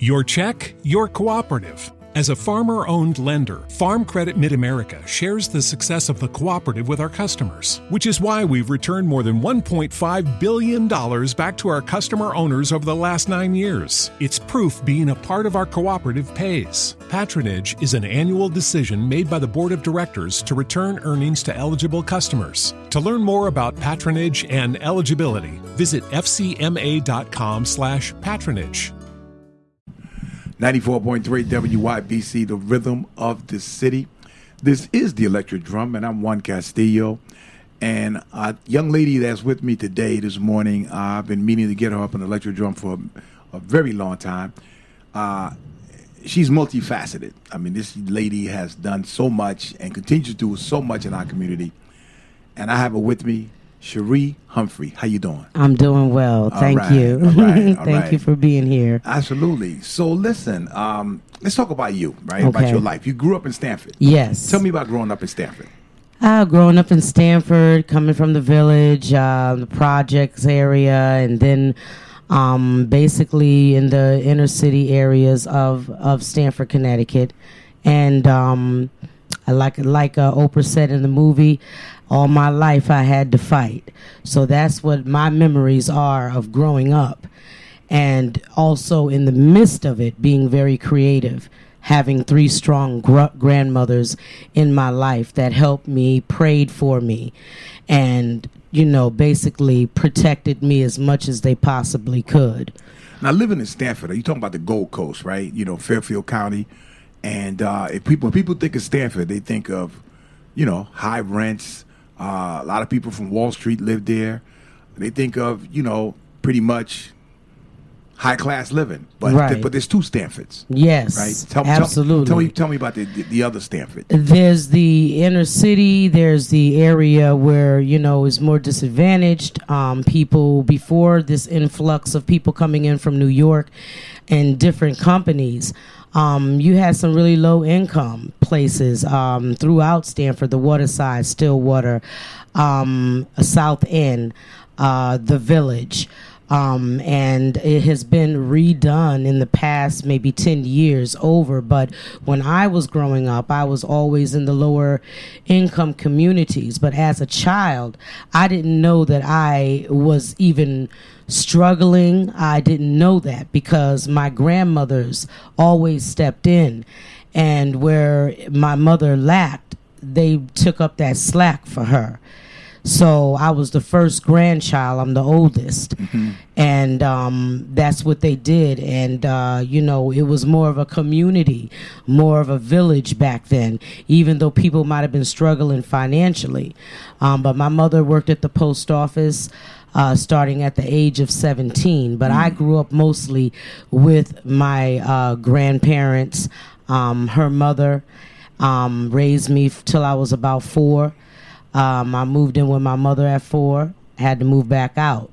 Your check, your cooperative. As a farmer-owned lender, Farm Credit Mid-America shares the success of the cooperative with our customers, which is why we've returned more than $1.5 billion back to our customer owners over the last 9 years. It's proof being a part of our cooperative pays. Patronage is an annual decision made by the Board of Directors to return earnings to eligible customers. To learn more about patronage and eligibility, visit fcma.com/patronage. 94.3 WYBC, the rhythm of the city. This is the Electric Drum, and I'm Juan Castillo. And a young lady that's with me today, this morning, I've been meaning to get her up on the Electric Drum for a very long time. She's multifaceted. I mean, this lady has done so much and continues to do so much in our community. And I have her with me, Cherie Humphrey. How you doing? I'm doing well. Thank you. All right. Thank you for being here. Absolutely. So listen, let's talk about you, right? Okay. About your life. You grew up in Stanford. Yes. Tell me about growing up in Stanford. Growing up in Stanford, coming from the village, the projects area, and then basically in the inner city areas of Stanford, Connecticut. And like Oprah said in the movie, all my life I had to fight. So that's what my memories are of growing up. And also in the midst of it, being very creative, having 3 strong grandmothers in my life that helped me, prayed for me, and, basically protected me as much as they possibly could. Now, living in Stanford, are you talking about the Gold Coast, right? Fairfield County. And when people think of Stanford, they think of, high rents. A lot of people from Wall Street live there. They think of, pretty much high-class living. But right. But there's 2 Stanfords. Yes, right? absolutely. Tell me about the other Stanford. There's the inner city. There's the area where, is more disadvantaged. People, before this influx of people coming in from New York and different companies, you had some really low-income places throughout Stanford, the Waterside, Stillwater, South End, the Village. And it has been redone in the past maybe 10 years over. But when I was growing up, I was always in the lower income communities. But as a child, I didn't know that I was even struggling. I didn't know that because my grandmothers always stepped in. And where my mother lacked, they took up that slack for her. So I was the first grandchild. I'm the oldest. Mm-hmm. And that's what they did. And, it was more of a community, more of a village back then, even though people might have been struggling financially. But my mother worked at the post office starting at the age of 17. But I grew up mostly with my grandparents. Her mother raised me till I was about 4. I moved in with my mother at 4, had to move back out.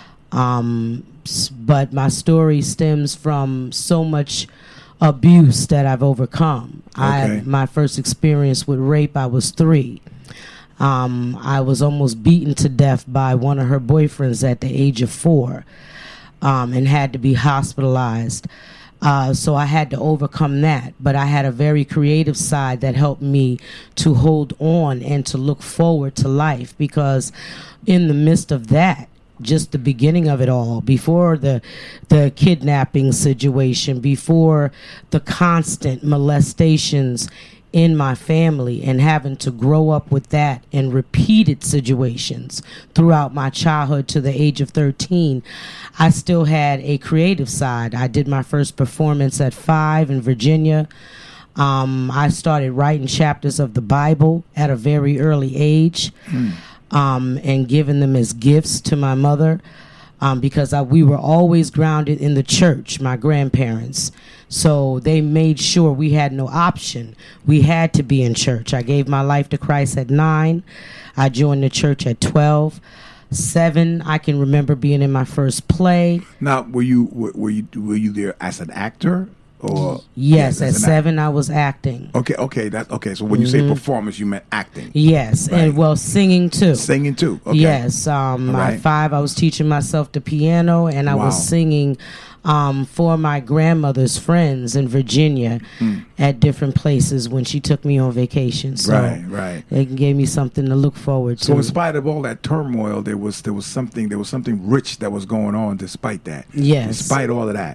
But my story stems from so much abuse that I've overcome. Okay. My first experience with rape, I was 3. I was almost beaten to death by one of her boyfriends at the age of 4 and had to be hospitalized. So I had to overcome that. But I had a very creative side that helped me to hold on and to look forward to life, because in the midst of that, just the beginning of it all, before the kidnapping situation, before the constant molestations in my family and having to grow up with that and repeated situations throughout my childhood to the age of 13, I still had a creative side. I did my first performance at 5 in Virginia. I started writing chapters of the Bible at a very early age and giving them as gifts to my mother because we were always grounded in the church, my grandparents. So they made sure we had no option. We had to be in church. I gave my life to Christ at 9. I joined the church at 12. 7, I can remember being in my first play. Now, were you there as an actor? Or yes, at 7 I was acting. Okay, that's okay. So when you say performance, you meant acting. Yes, right. And singing too. Singing too. Okay. Yes, at 5 I was teaching myself the piano, and I was singing for my grandmother's friends in Virginia at different places when she took me on vacation. So right. It gave me something to look forward to. So in spite of all that turmoil, there was something rich that was going on despite that. Yes. Despite all of that.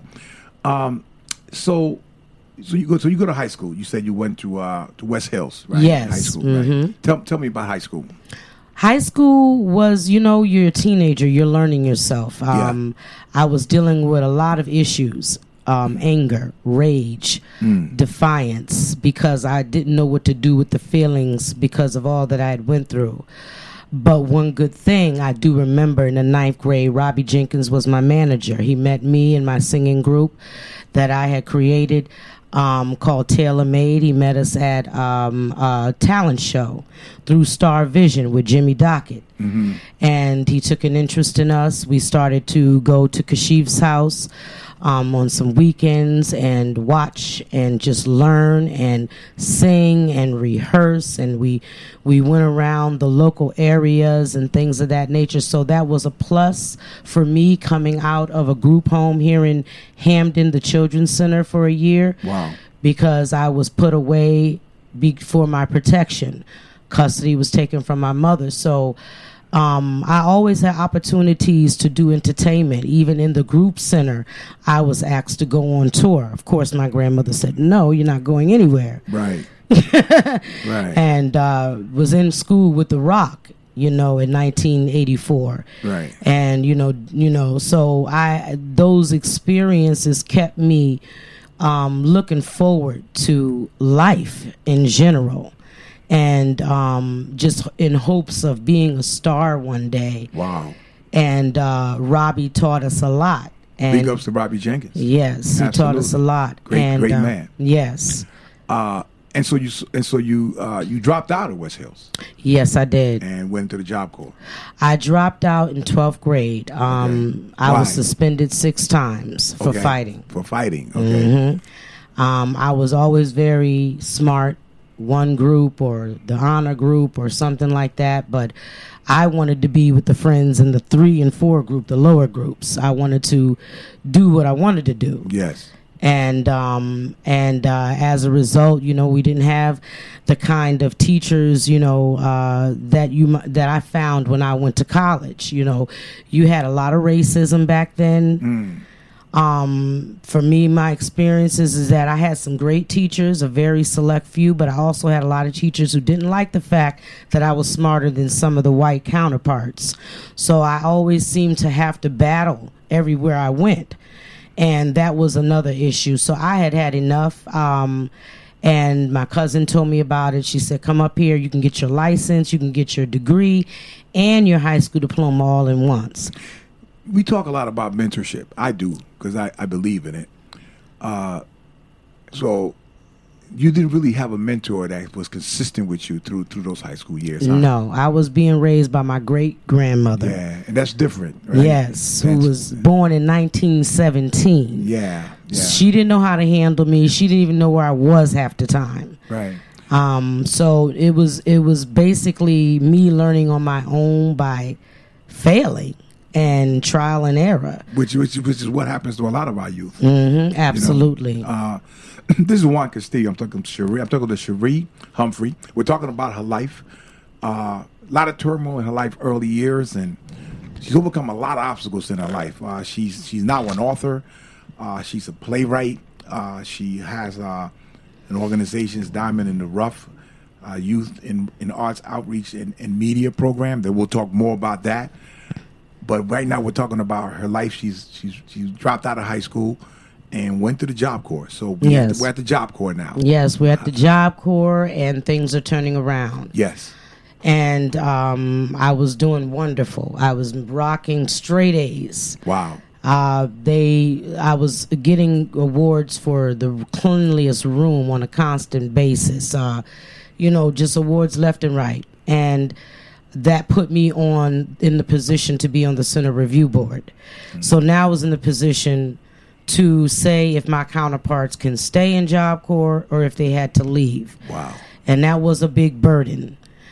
So you go to high school. You said you went to West Hills, right? Yes. High school, right? Tell me about high school. High school was, you're a teenager, you're learning yourself. I was dealing with a lot of issues, anger, rage, defiance, because I didn't know what to do with the feelings because of all that I had went through. But one good thing I do remember, in the 9th grade, Robbie Jenkins was my manager. He met me in my singing group that I had created, called Tailor Made. He met us at a talent show through Star Vision with Jimmy Dockett. And he took an interest in us. We started to go to Kashif's house on some weekends and watch and just learn and sing and rehearse. And we went around the local areas and things of that nature. So that was a plus for me, coming out of a group home here in Hamden, the Children's Center, for a year. Wow. Because I was put away for my protection. Custody was taken from my mother. So I always had opportunities to do entertainment. Even in the group center, I was asked to go on tour. Of course, my grandmother said, no, you're not going anywhere. Right. Right. And was in school with The Rock, in 1984. Right. And, so those experiences kept me looking forward to life in general. And just in hopes of being a star one day. Wow. And Robbie taught us a lot. And big ups to Robbie Jenkins. Yes, absolutely. He taught us a lot. Great man. Yes. And so you dropped out of West Hills. Yes, I did. And went to the Job Corps. I dropped out in 12th grade. Okay. I was suspended 6 times for fighting. For fighting. Okay. I was always very smart. One group or the honor group or something like that, but I wanted to be with the friends in the 3 and 4 group, the lower groups. I wanted to do what I wanted to do. Yes. And as a result, we didn't have the kind of teachers, that I found when I went to college. You had a lot of racism back then. For me, my experiences is that I had some great teachers, a very select few, but I also had a lot of teachers who didn't like the fact that I was smarter than some of the white counterparts. So I always seemed to have to battle everywhere I went. And that was another issue. So I had enough. And my cousin told me about it. She said, come up here. You can get your license. You can get your degree and your high school diploma all in once. We talk a lot about mentorship. I do, because I believe in it. So you didn't really have a mentor that was consistent with you through those high school years. Huh? No, I was being raised by my great-grandmother. Yeah, and that's different, right? Yes, who was born in 1917. Yeah. She didn't know how to handle me. She didn't even know where I was half the time. Right. So it was basically me learning on my own by failing and trial and error. Which is what happens to a lot of our youth. Mm-hmm, absolutely. This is Juan Castillo. I'm talking to Cherie Humphrey. We're talking about her life. A lot of turmoil in her life early years, and she's overcome a lot of obstacles in her life. She's now an author. She's a playwright. She has an organization, Diamond in the Rough, Youth in Arts Outreach and Media Program. That we'll talk more about that. But right now we're talking about her life. She's dropped out of high school and went to the Job Corps. So we're at the Job Corps now. Yes, we're at the Job Corps, and things are turning around. Yes. And I was doing wonderful. I was rocking straight A's. Wow. I was getting awards for the cleanliest room on a constant basis. Just awards left and right. And that put me in the position to be on the Center Review Board. Mm-hmm. So now I was in the position to say if my counterparts can stay in Job Corps or if they had to leave. Wow. And that was a big burden.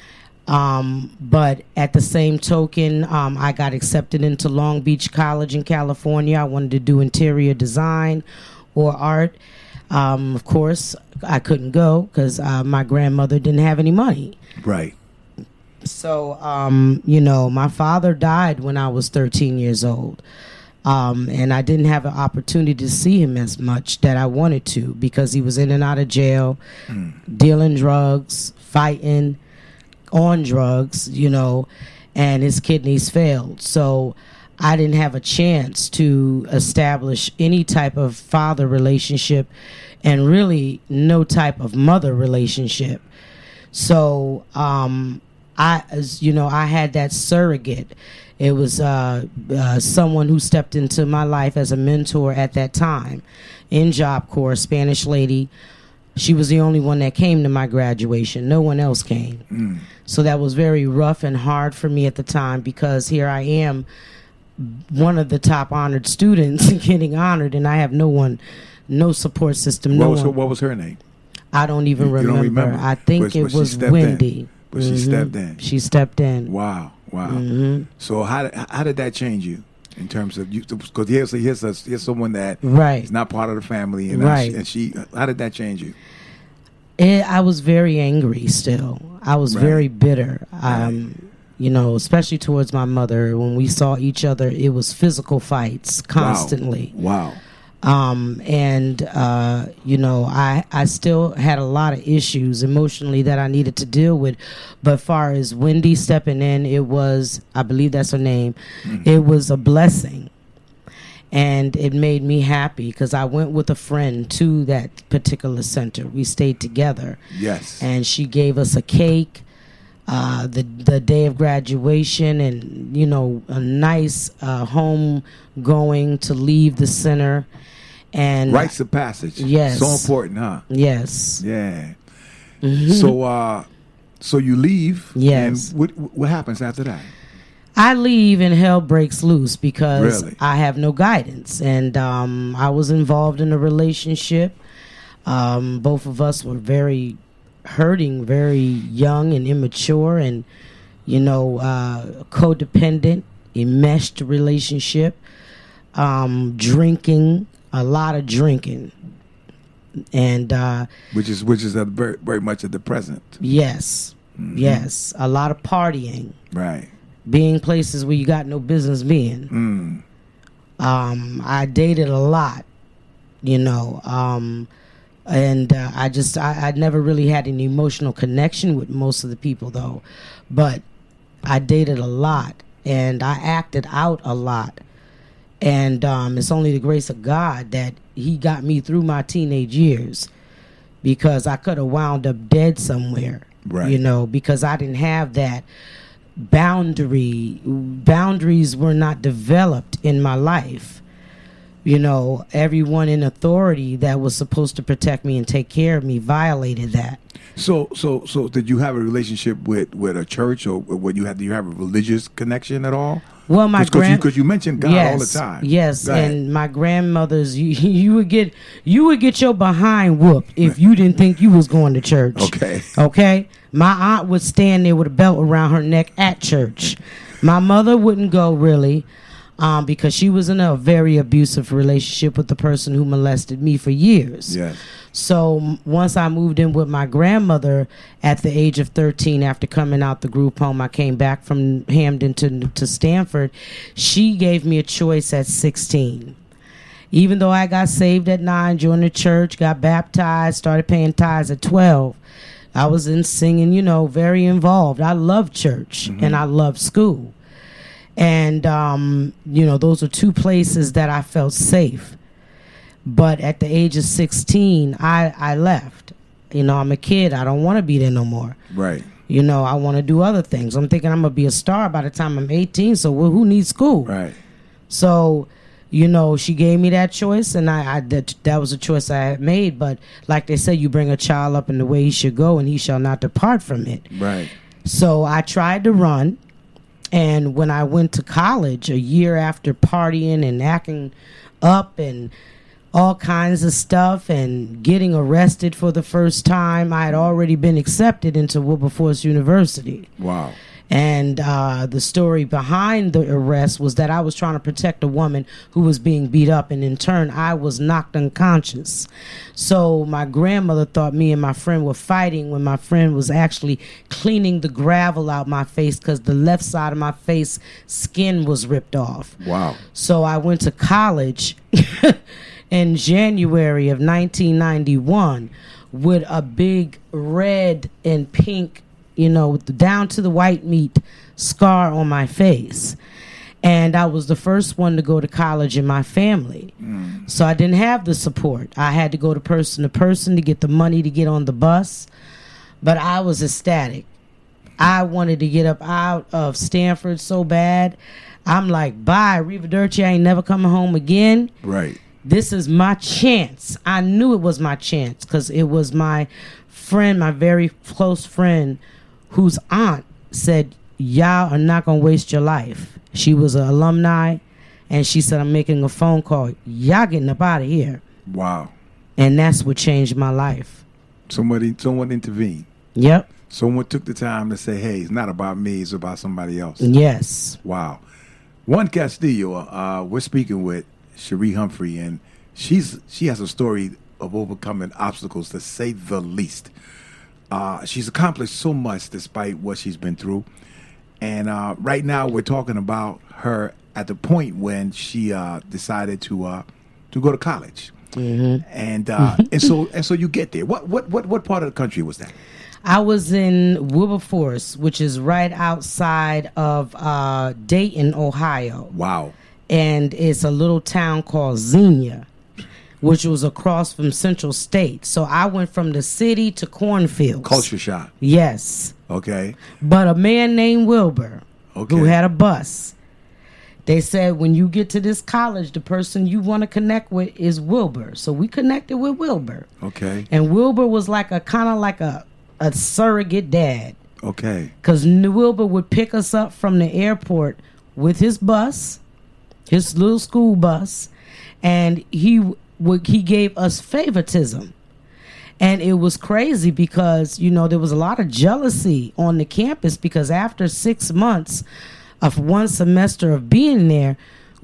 But at the same token, I got accepted into Long Beach College in California. I wanted to do interior design or art. Of course, I couldn't go because my grandmother didn't have any money. Right. So, my father died when I was 13 years old. And I didn't have an opportunity to see him as much that I wanted to because he was in and out of jail, dealing drugs, fighting on drugs, and his kidneys failed. So I didn't have a chance to establish any type of father relationship and really no type of mother relationship. So I had that surrogate. It was someone who stepped into my life as a mentor at that time in Job Corps, Spanish lady. She was the only one that came to my graduation. No one else came. So that was very rough and hard for me at the time because here I am, one of the top honored students getting honored, and I have no support system. What was her name? I don't even remember. You don't remember? I think it was Wendy. But she stepped in. She stepped in. Wow. So how did that change you in terms of you? Because here's someone that is not part of the family, and how did that change you? I was very angry. Still, I was very bitter. Especially towards my mother. When we saw each other, it was physical fights constantly. Wow. I still had a lot of issues emotionally that I needed to deal with. But far as Wendy stepping in, it was, I believe that's her name, it was a blessing. And it made me happy because I went with a friend to that particular center. We stayed together. Yes. And she gave us a cake the day of graduation and, a nice home going to leave the center. And rites of passage. Yes. So important, huh? Yes. Yeah. So you leave. Yes. And what happens after that? I leave and hell breaks loose because I have no guidance. And I was involved in a relationship. Both of us were very hurting, very young and immature and, codependent, enmeshed relationship, drinking. A lot of drinking, and which is very, very much at the present. Yes, yes, a lot of partying. Right, being places where you got no business being. I dated a lot, and I never really had an emotional connection with most of the people though, but I dated a lot and I acted out a lot. And it's only the grace of God that he got me through my teenage years because I could have wound up dead somewhere, because I didn't have that boundary. Boundaries were not developed in my life. Everyone in authority that was supposed to protect me and take care of me violated that. So did you have a relationship with a church or do you have a religious connection at all? Well, because you mentioned God all the time. Yes, and my grandmother's you would get your behind whooped if you didn't think you was going to church. Okay. My aunt would stand there with a belt around her neck at church. My mother wouldn't go really. Because she was in a very abusive relationship with the person who molested me for years. Yes. So once I moved in with my grandmother at the age of 13 after coming out the group home, I came back from Hamden to Stanford. She gave me a choice at 16. Even though I got saved at 9, joined the church, got baptized, started paying tithes at 12, I was in singing, very involved. I loved church and I loved school. And, those are two places that I felt safe. But at the age of 16, I left. I'm a kid. I don't want to be there no more. Right. I want to do other things. I'm thinking I'm going to be a star by the time I'm 18. So who needs school? Right. So, she gave me that choice. And that was a choice I had made. But like they say, you bring a child up in the way he should go and he shall not depart from it. Right. So I tried to run. And when I went to college, a year after partying and acting up and all kinds of stuff and getting arrested for the first time. I had already been accepted into Wilberforce University. Wow. And the story behind the arrest was that I was trying to protect a woman who was being beat up, and in turn, I was knocked unconscious. So my grandmother thought me and my friend were fighting when my friend was actually cleaning the gravel out my face because the left side of my face skin was ripped off. Wow. So I went to college in January of 1991 with a big red and pink, with the down to the white meat scar on my face. And I was the first one to go to college in my family. So I didn't have the support. I had to go to person to get the money to get on the bus. But I was ecstatic. I wanted to get up out of Stanford so bad. I'm like, bye, arrivederci, I ain't never coming home again. Right. This is my chance. I knew it was my chance because it was my friend, my very close friend, whose aunt said, y'all are not going to waste your life. She was an alumni, and she said, I'm making a phone call. Y'all getting up out of here. Wow. And that's what changed my life. Someone intervened. Yep. Someone took the time to say, hey, it's not about me, it's about somebody else. Yes. Wow. Juan Castillo, we're speaking with Cherie Humphrey, and she has a story of overcoming obstacles, to say the least. She's accomplished so much despite what she's been through. And right now we're talking about her at the point when she decided to go to college. Mm-hmm. And so you get there. What part of the country was that? I was in Wilberforce, which is right outside of Dayton, Ohio. Wow. And it's a little town called Xenia, which was across from Central State. So I went from the city to cornfields. Culture shock. Yes. Okay. But a man named Wilbur, who had a bus, they said, when you get to this college, the person you want to connect with is Wilbur. So we connected with Wilbur. Okay. And Wilbur was like a surrogate dad. Okay. Because Wilbur would pick us up from the airport with his bus, his little school bus, and he gave us favoritism. And it was crazy because, there was a lot of jealousy on the campus because after 6 months of one semester of being there,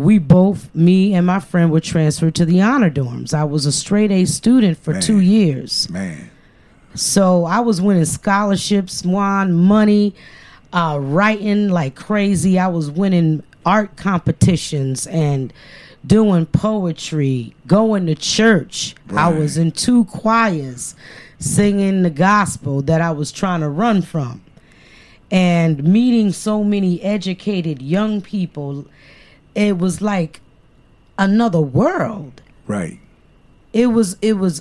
me and my friend, were transferred to the honor dorms. I was a straight A student for 2 years. Man. So I was winning scholarships, money, writing like crazy. I was winning art competitions and doing poetry, going to church. Right. I was in 2 choirs singing the gospel that I was trying to run from. And meeting so many educated young people, it was like another world. Right. It was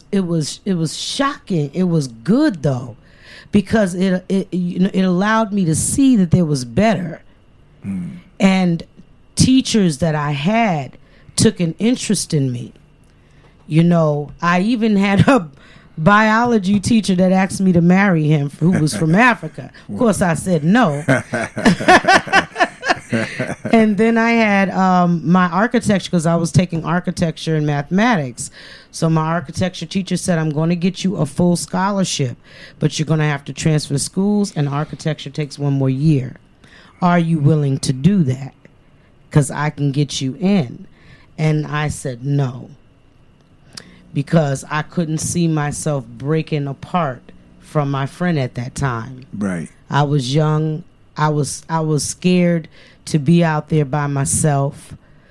shocking. It was good though, because it allowed me to see that there was better. And teachers that I had took an interest in me. I even had a biology teacher that asked me to marry him, who was from Africa. Of course, I said no. And then I had my architecture, because I was taking architecture and mathematics. So my architecture teacher said, I'm going to get you a full scholarship, but you're going to have to transfer schools, and architecture takes 1 more year. Are you willing to do that? Because I can get you in. And I said no, because I couldn't see myself breaking apart from my friend at that time. Right. I was young. I was scared to be out there by myself.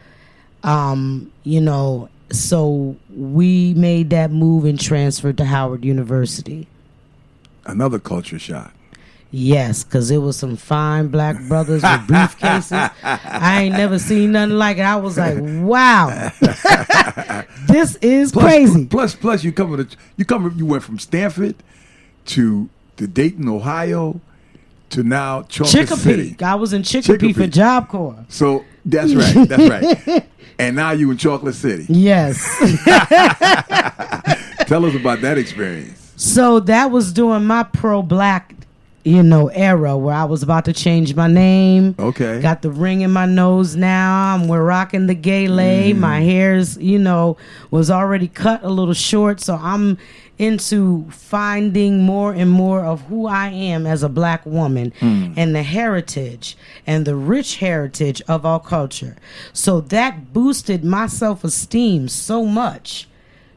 So we made that move and transferred to Howard University. Another culture shock. Yes, because it was some fine black brothers with briefcases. I ain't never seen nothing like it. I was like, wow, this is crazy. Plus, you went from Stanford to Dayton, Ohio, to now Chocolate City. I was in Chicopee for Job Corps. So that's right. And now you in Chocolate City. Yes. Tell us about that experience. So that was during my pro-black era where I was about to change my name. Okay. Got the ring in my nose now. We're rocking the gele. My hair's, was already cut a little short. So I'm into finding more and more of who I am as a black woman and the heritage and the rich heritage of our culture. So that boosted my self-esteem so much.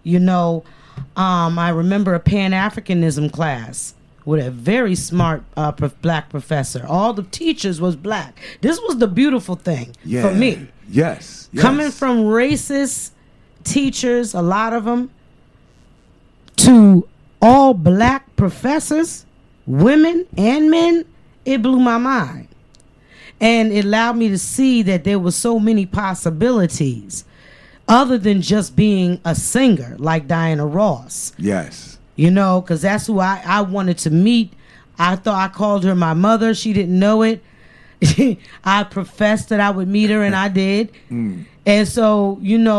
I remember a Pan-Africanism class with a very smart black professor. All the teachers was black. This was the beautiful thing for me. Yes. Coming from racist teachers, a lot of them, to all black professors, women and men, it blew my mind. And it allowed me to see that there were so many possibilities other than just being a singer like Diana Ross. Yes. Because that's who I wanted to meet. I thought I called her my mother. She didn't know it. I professed that I would meet her, and I did. And so,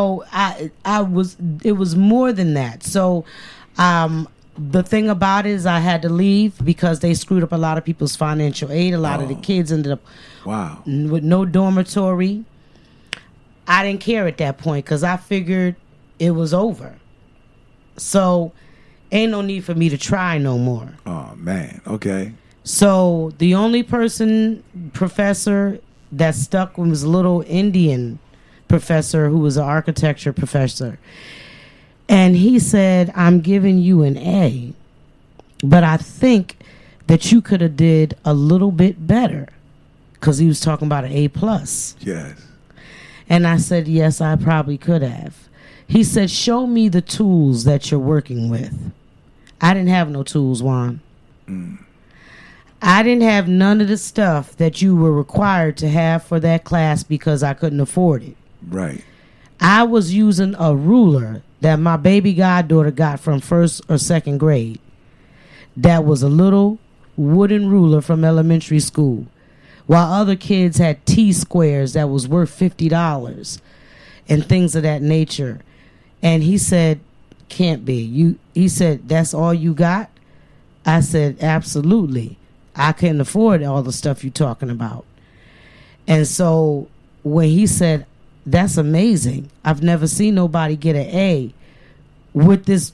it was more than that. So, the thing about it is I had to leave because they screwed up a lot of people's financial aid. A lot of the kids ended up with no dormitory. I didn't care at that point because I figured it was over. So ain't no need for me to try no more. Oh, man. Okay. So the only professor that stuck was a little Indian professor who was an architecture professor. And he said, I'm giving you an A, but I think that you could have did a little bit better, because he was talking about an A+. Yes. And I said, yes, I probably could have. He said, show me the tools that you're working with. I didn't have no tools, Juan. I didn't have none of the stuff that you were required to have for that class because I couldn't afford it. Right. I was using a ruler that my baby goddaughter got from 1st or 2nd grade. That was a little wooden ruler from elementary school, while other kids had T-squares that was worth $50 and things of that nature. And he said, can't be. He said, that's all you got? I said, absolutely. I couldn't afford all the stuff you're talking about. And so when he said, that's amazing, I've never seen nobody get an A with this,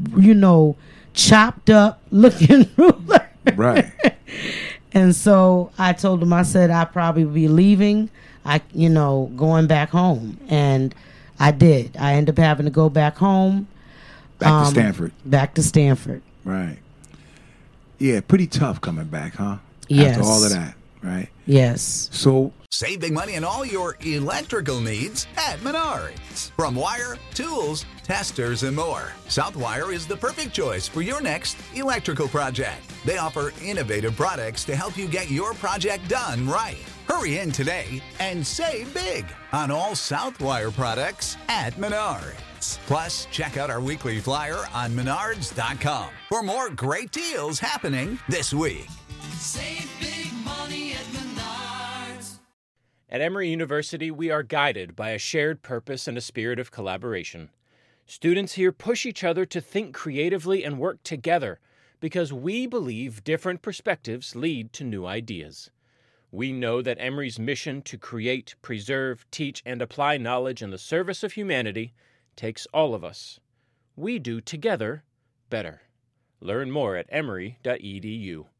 chopped up looking ruler. Right. And so I told him, I said, I'd probably be leaving, going back home. And I did. I ended up having to go back home. Back to Stanford. Back to Stanford. Right. Yeah, pretty tough coming back, huh? Yes. After all of that, right? Yes. So save big money on all your electrical needs at Menards. From wire, tools, testers, and more, Southwire is the perfect choice for your next electrical project. They offer innovative products to help you get your project done right. Hurry in today and save big on all Southwire products at Menards. Plus, check out our weekly flyer on Menards.com for more great deals happening this week. Save big money at Menards. At Emory University, we are guided by a shared purpose and a spirit of collaboration. Students here push each other to think creatively and work together because we believe different perspectives lead to new ideas. We know that Emory's mission to create, preserve, teach, and apply knowledge in the service of humanity takes all of us. We do together better. Learn more at emory.edu.